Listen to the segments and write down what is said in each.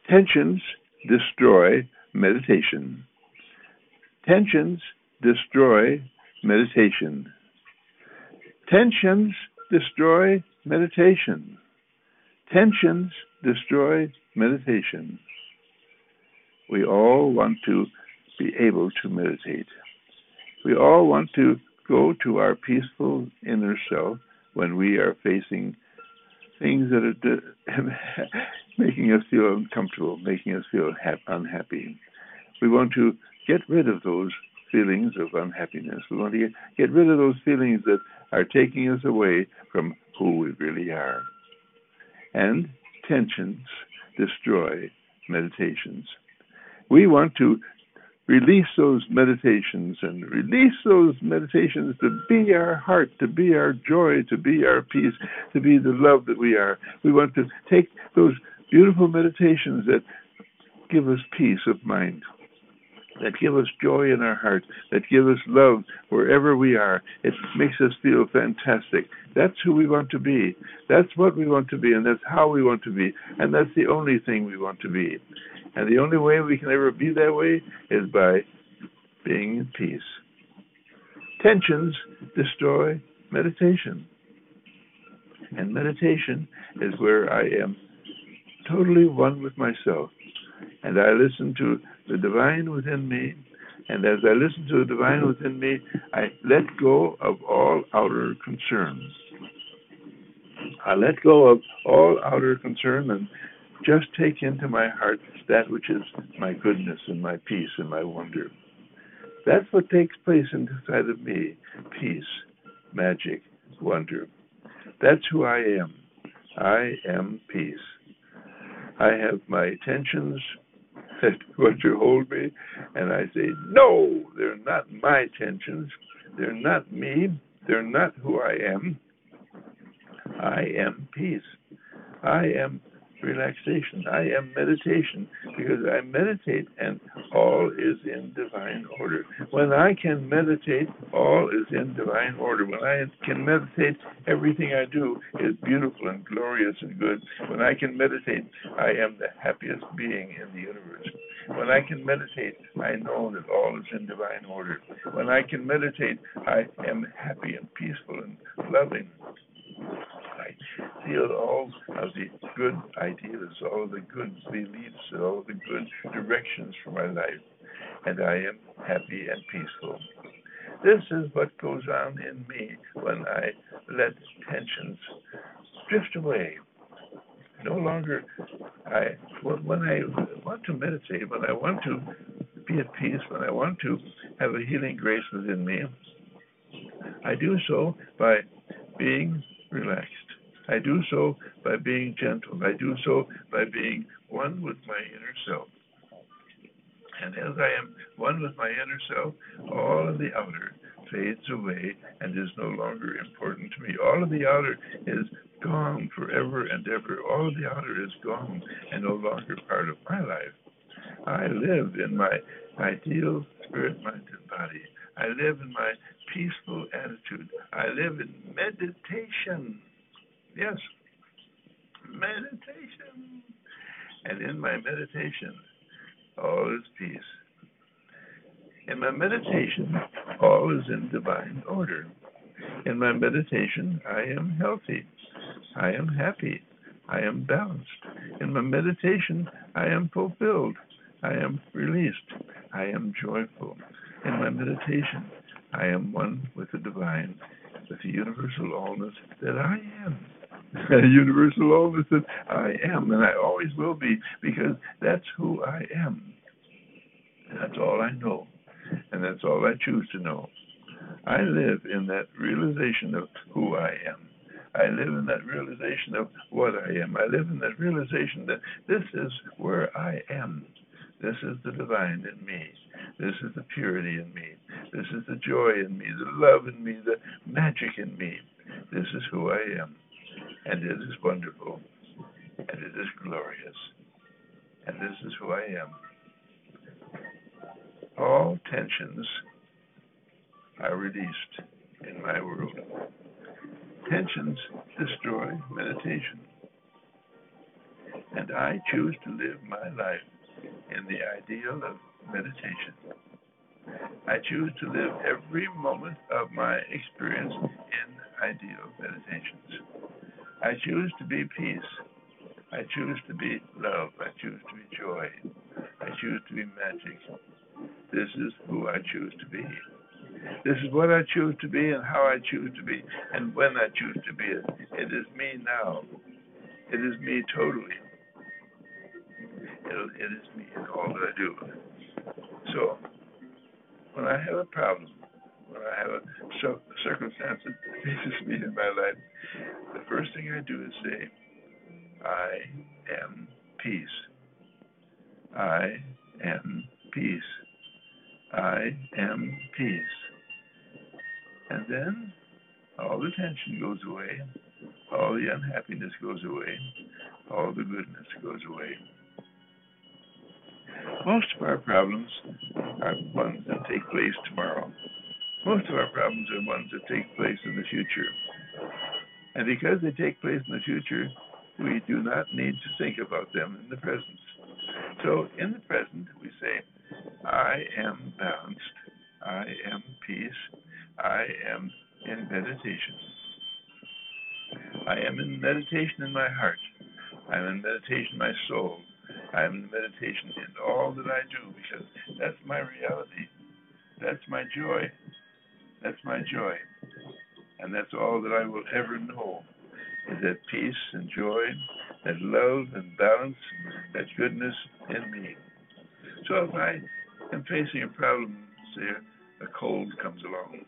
Tensions destroy meditation. Tensions destroy meditation. Tensions destroy meditation. Tensions destroy meditation. We all want to be able to meditate. We all want to go to our peaceful inner self when we are facing things that are making us feel uncomfortable, making us feel unhappy. We want to get rid of those feelings of unhappiness. We want to get rid of those feelings that are taking us away from who we really are. And tensions destroy meditations. We want to release those meditations and release those meditations to be our heart, to be our joy, to be our peace, to be the love that we are. We want to take those beautiful meditations that give us peace of mind, that give us joy in our heart, that give us love wherever we are. It makes us feel fantastic. That's who we want to be. That's what we want to be, and that's how we want to be, and that's the only thing we want to be. And the only way we can ever be that way is by being in peace. Tensions destroy meditation. And meditation is where I am totally one with myself. And I listen to the divine within me. And as I listen to the divine within me, I let go of all outer concerns. I let go of all outer concern and just take into my heart that which is my goodness and my peace and my wonder. That's what takes place inside of me. Peace, magic, wonder. That's who I am. I am peace. I have my tensions that want to hold me, and I say, no, they're not my tensions. They're not me. They're not who I am. I am peace. I am relaxation. I am meditation, because I meditate and all is in divine order. When I can meditate, all is in divine order. When I can meditate, everything I do is beautiful and glorious and good. When I can meditate, I am the happiest being in the universe. When I can meditate, I know that all is in divine order. When I can meditate, I am happy and peaceful and loving. I feel all of the good ideas, all of the good beliefs, and all of the good directions for my life, and I am happy and peaceful. This is what goes on in me when I let tensions drift away. No longer, when I want to meditate, when I want to be at peace, when I want to have a healing grace within me, I do so by being relaxed. I do so by being gentle. I do so by being one with my inner self. And as I am one with my inner self, all of the outer fades away and is no longer important to me. All of the outer is gone forever and ever. All of the outer is gone and no longer part of my life. I live in my ideal spirit, mind, and body. I live in my peaceful attitude. I live in meditation. Yes, meditation. And in my meditation, all is peace. In my meditation, all is in divine order. In my meditation, I am healthy. I am happy. I am balanced. In my meditation, I am fulfilled. I am released. I am joyful. In my meditation, I am one with the divine, with the universal allness that I am. A universal allness that I am, and I always will be, because that's who I am. That's all I know, and that's all I choose to know. I live in that realization of who I am. I live in that realization of what I am. I live in that realization that this is where I am. This is the divine in me. This is the purity in me. This is the joy in me, the love in me, the magic in me. This is who I am. And it is wonderful. And it is glorious. And this is who I am. All tensions are released in my world. Tensions destroy meditation. And I choose to live my life in the ideal of meditation. I choose to live every moment of my experience in ideal meditations. I choose to be peace. I choose to be love. I choose to be joy. I choose to be magic. This is who I choose to be. This is what I choose to be and how I choose to be and when I choose to be it. It is me now. It is me totally. It is me in all that I do. So, when I have a problem, when I have a circumstance that faces me in my life, the first thing I do is say, I am peace. I am peace. I am peace. And then all the tension goes away, all the unhappiness goes away, all the goodness goes away. Most of our problems are ones that take place tomorrow. Most of our problems are ones that take place in the future. And because they take place in the future, we do not need to think about them in the present. So in the present, we say, I am balanced. I am peace. I am in meditation. I am in meditation in my heart. I am in meditation in my soul. I am in meditation in all that I do because that's my reality. That's my joy. That's my joy. And that's all that I will ever know is that peace and joy, that love and balance, that goodness in me. So if I am facing a problem, say a cold comes along,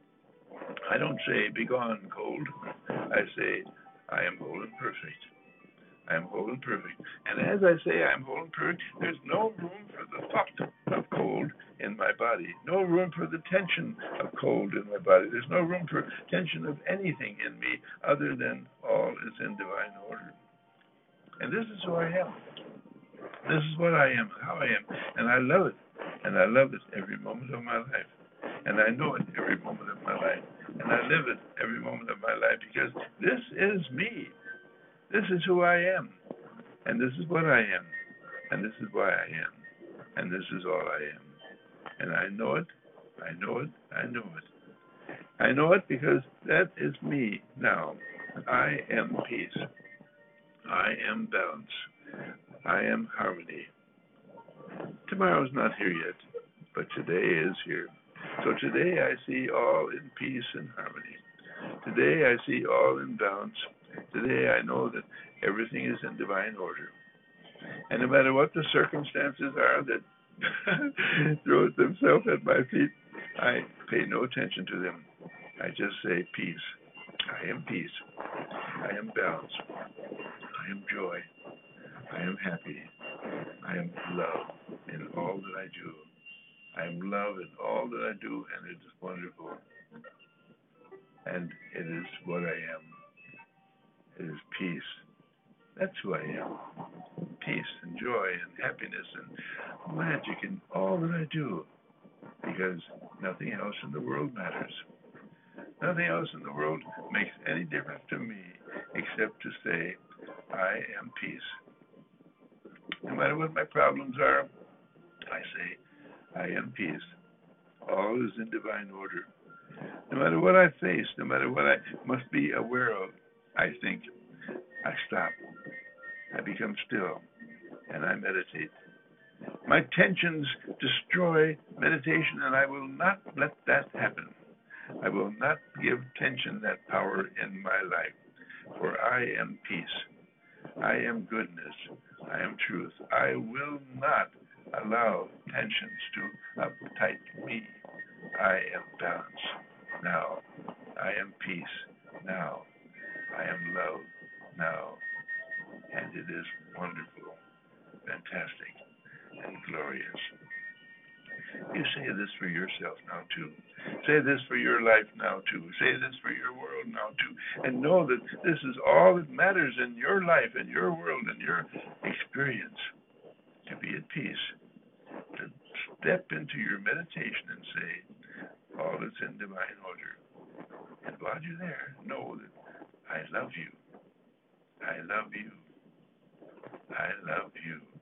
I don't say, begone cold. I say, I am whole and perfect. I am whole and perfect. And as I say I am whole and perfect, there's no room for the thought of cold in my body. No room for the tension of cold in my body. There's no room for tension of anything in me other than all is in divine order. And this is who I am. This is what I am, how I am. And I love it. And I love it every moment of my life. And I know it every moment of my life. And I live it every moment of my life because this is me. This is who I am. And this is what I am. And this is why I am. And this is all I am. And I know it. I know it. I know it. I know it because that is me now. I am peace. I am balance. I am harmony. Tomorrow's not here yet, but today is here. So today I see all in peace and harmony. Today I see all in balance. Today I know that everything is in divine order. And no matter what the circumstances are that throw themselves at my feet, I pay no attention to them. I just say peace. I am peace. I am balance. I am joy. I am happy. I am love in all that I do. I am love in all that I do, and it is wonderful. And it is what I am. It is peace. That's who I am. Peace and joy and happiness and magic in all that I do. Because nothing else in the world matters. Nothing else in the world makes any difference to me except to say, I am peace. No matter what my problems are, I say, I am peace. All is in divine order. No matter what I face, no matter what I must be aware of, I think, I stop. I become still, and I meditate. My tensions destroy meditation, and I will not let that happen. I will not give tension that power in my life, for I am peace. I am goodness. I am truth. I will not allow tensions to uptight me. I am balance. Now, I am peace. Now, I am love. Now, and it is wonderful, fantastic, and glorious. You say this for yourself now, too. Say this for your life now, too. Say this for your world now, too. And know that this is all that matters in your life, in your world, in your experience. To be at peace. To step into your meditation and say, all is in divine order. And while you're there, know that I love you. I love you. I love you.